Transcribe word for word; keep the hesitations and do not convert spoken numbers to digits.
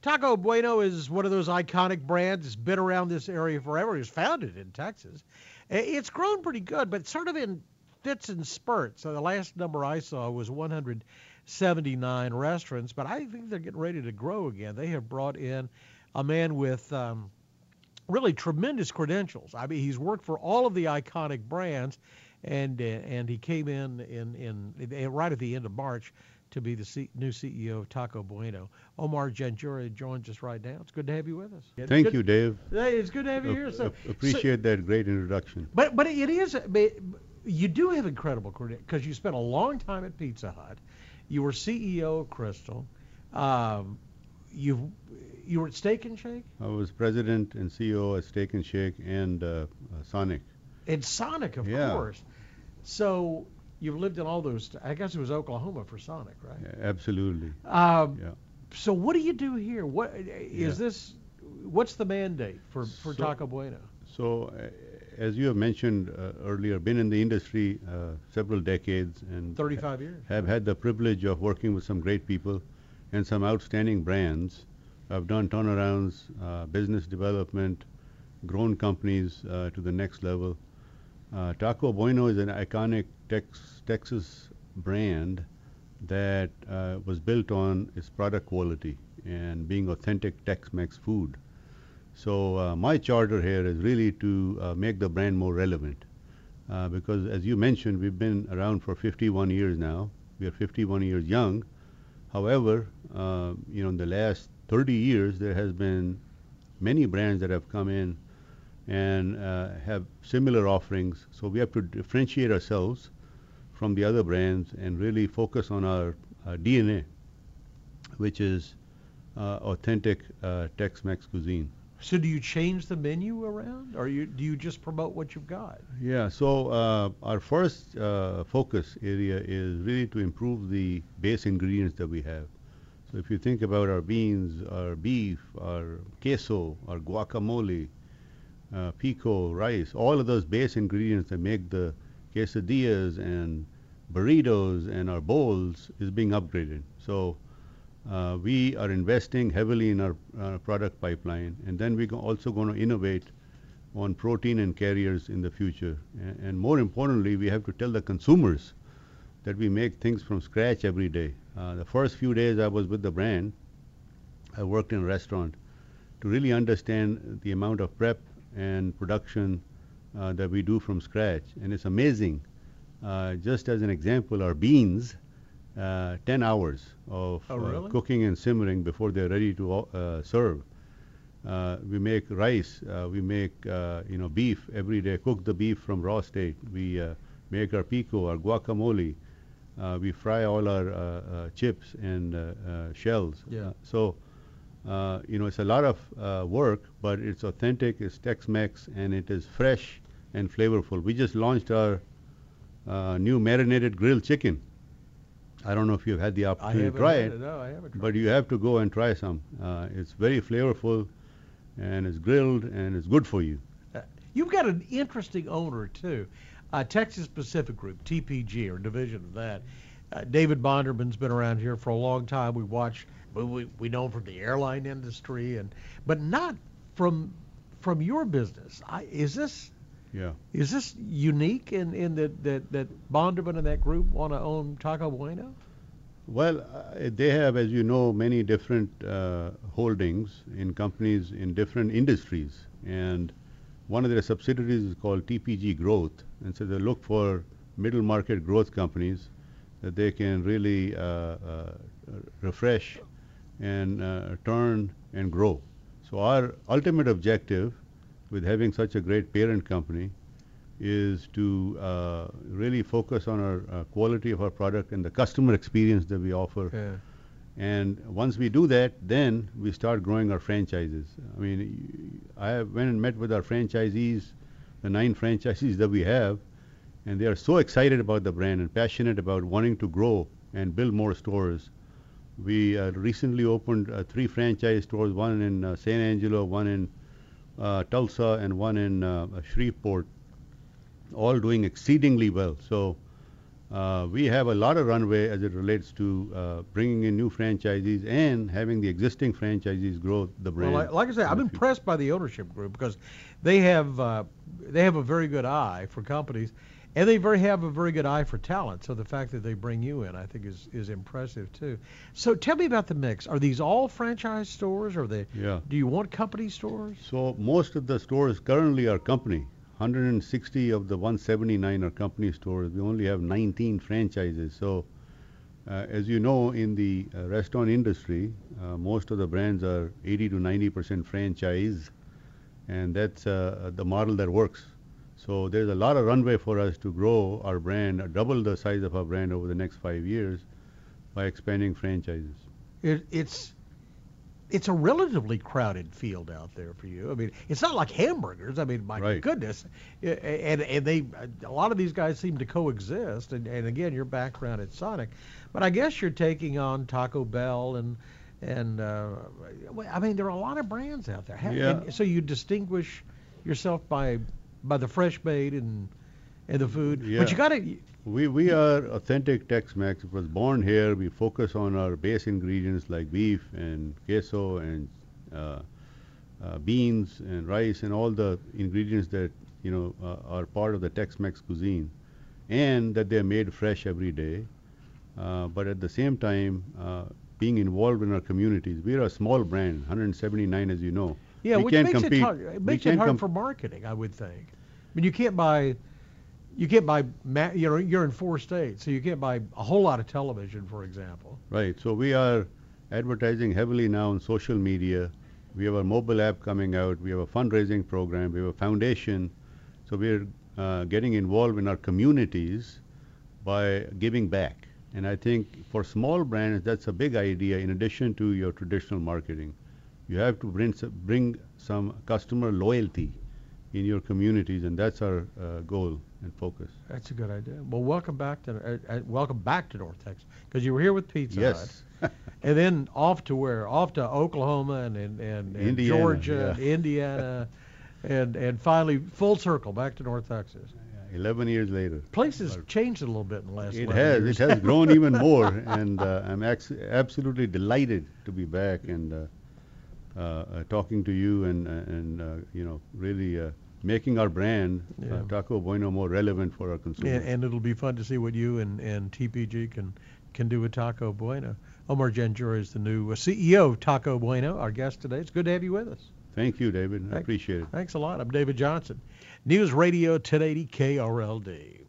Taco Bueno is one of those iconic brands. It's been around this area forever. It was founded in Texas. It's grown pretty good, but sort of in fits and spurts. So the last number I saw was one hundred seventy-nine restaurants, but I think they're getting ready to grow again. They have brought in a man with um, really tremendous credentials. I mean, he's worked for all of the iconic brands, and uh, and he came in, in in in right at the end of March to be the C- new C E O of Taco Bueno. Omar Janjura joins us right now. It's good to have you with us. It's Thank good. you, Dave. Hey, it's good to have you here. So, appreciate so, that great introduction. But but it is, you do have incredible credentials because you spent a long time at Pizza Hut. You were C E O of Crystal. Um, you you were at Steak and Shake? I was president and C E O at Steak and Shake and uh, uh, Sonic. And Sonic, of yeah. course. So you've lived in all those. I guess it was Oklahoma for Sonic, right? Yeah, absolutely. Um, yeah. So what do you do here? What is yeah. this? What's the mandate for for so, Taco Bueno? So, uh, as you have mentioned uh, earlier, been in the industry uh, several decades and thirty-five years. Have had the privilege of working with some great people and some outstanding brands. I've done turnarounds, uh, business development, grown companies uh, to the next level. Uh, Taco Bueno is an iconic Tex- Texas brand that uh, was built on its product quality and being authentic Tex-Mex food. So uh, my charter here is really to uh, make the brand more relevant uh, because, as you mentioned, we've been around for fifty-one years now. We are fifty-one years young. However, uh, you know, in the last thirty years, there has been many brands that have come in and uh, have similar offerings. So we have to differentiate ourselves from the other brands and really focus on our uh, D N A, which is uh, authentic uh, Tex-Mex cuisine. So do you change the menu around, or you, do you just promote what you've got? Yeah, so uh, our first uh, focus area is really to improve the base ingredients that we have. So if you think about our beans, our beef, our queso, our guacamole, uh, pico, rice, all of those base ingredients that make the quesadillas and burritos and our bowls is being upgraded. So uh, we are investing heavily in our uh, product pipeline, and then we're also going to innovate on protein and carriers in the future. And, and more importantly, we have to tell the consumers that we make things from scratch every day. Uh, the first few days I was with the brand, I worked in a restaurant to really understand the amount of prep and production uh, that we do from scratch. And it's amazing. Uh, just as an example, our beans, uh, ten hours of oh, really? uh, cooking and simmering before they're ready to uh, serve. Uh, we make rice, uh, we make uh, you know beef every day, cook the beef from raw state. We uh, make our pico, our guacamole. Uh, we fry all our uh, uh, chips and uh, uh, shells. Yeah. Uh, so, uh, you know, it's a lot of uh, work, but it's authentic, it's Tex-Mex, and it is fresh and flavorful. We just launched our uh, new marinated grilled chicken. I don't know if you've had the opportunity to try it, it. No, I haven't tried but you have to go and try some. Uh, it's very flavorful, and it's grilled, and it's good for you. Uh, you've got an interesting owner, too. Uh, Texas Pacific Group, T P G, or division of that. Uh, David Bonderman's been around here for a long time. We watch, we, we know him from the airline industry, and but not from from your business. I, is this Yeah. is this unique in, in that, that, that Bonderman and that group want to own Taco Bueno? Well, uh, they have, as you know, many different uh, holdings in companies in different industries, and one of their subsidiaries is called T P G Growth, and so they look for middle market growth companies that they can really uh, uh, refresh and uh, turn and grow. So our ultimate objective with having such a great parent company is to uh, really focus on our uh, quality of our product and the customer experience that we offer. Yeah. And once we do that, then we start growing our franchises. I mean, I went and met with our franchisees, the nine franchisees that we have, and they are so excited about the brand and passionate about wanting to grow and build more stores. We uh, recently opened uh, three franchise stores, one in uh, San Angelo, one in uh, Tulsa, and one in uh, Shreveport, all doing exceedingly well. So uh, we have a lot of runway as it relates to uh, bringing in new franchisees and having the existing franchisees grow the brand. Well, like, like I said, I'm impressed by the ownership group because they have uh, they have a very good eye for companies, and they very have a very good eye for talent. So the fact that they bring you in, I think, is is impressive too. So tell me about the mix. Are these all franchise stores, or are they? Yeah. Do you want company stores? So most of the stores currently are company. one hundred sixty of the one seventy-nine are company stores. We only have nineteen franchises. So, uh, as you know, in the uh, restaurant industry, uh, most of the brands are eighty to ninety percent franchise, and that's uh, the model that works. So there's a lot of runway for us to grow our brand, uh, double the size of our brand over the next five years by expanding franchises. It, it's it's a relatively crowded field out there for you. I mean, it's not like hamburgers. I mean, my Right. goodness, and and they a lot of these guys seem to coexist. And, and again, your background at Sonic, but I guess you're taking on Taco Bell and and uh, I mean, there are a lot of brands out there. Yeah. And so you distinguish yourself by by the fresh made and and the food. Yeah. But you got to. We we are authentic Tex-Mex. It was born here. We focus on our base ingredients like beef and queso and uh, uh, beans and rice and all the ingredients that you know uh, are part of the Tex-Mex cuisine, and that they're made fresh every day. Uh, but at the same time, uh, being involved in our communities. We are a small brand, one hundred seventy-nine, as you know. Yeah, we which can't makes compete. it hard. It we makes it can't hard com- for marketing, I would think. I mean, you can't buy, you can't buy, ma- you know, you're in four states, so you can't buy a whole lot of television, for example. Right. So we are advertising heavily now on social media. We have a mobile app coming out. We have a fundraising program. We have a foundation. So we're uh, getting involved in our communities by giving back. And I think for small brands, that's a big idea in addition to your traditional marketing. You have to bring some, bring some customer loyalty in your communities, and that's our uh, goal and focus. That's a good idea. Well, welcome back to uh, uh, welcome back to North Texas, because you were here with Pizza Yes. Hut, and then off to where? Off to Oklahoma and and, and, and Indiana, Georgia, and yeah. Indiana, and and finally full circle back to North Texas. eleven years later. Place has changed a little bit in the last. It eleven has. years. It has grown even more, and uh, I'm ex- absolutely delighted to be back and uh, uh, uh, talking to you and uh, and uh, you know really uh, making our brand Yeah. uh, Taco Bueno more relevant for our consumers. And, and it'll be fun to see what you and, and T P G can can do with Taco Bueno. Omar Janjura is the new uh, C E O of Taco Bueno, our guest today. It's good to have you with us. Thank you, David. I Thank- appreciate it. Thanks a lot. I'm David Johnson. News Radio ten eighty K R L D.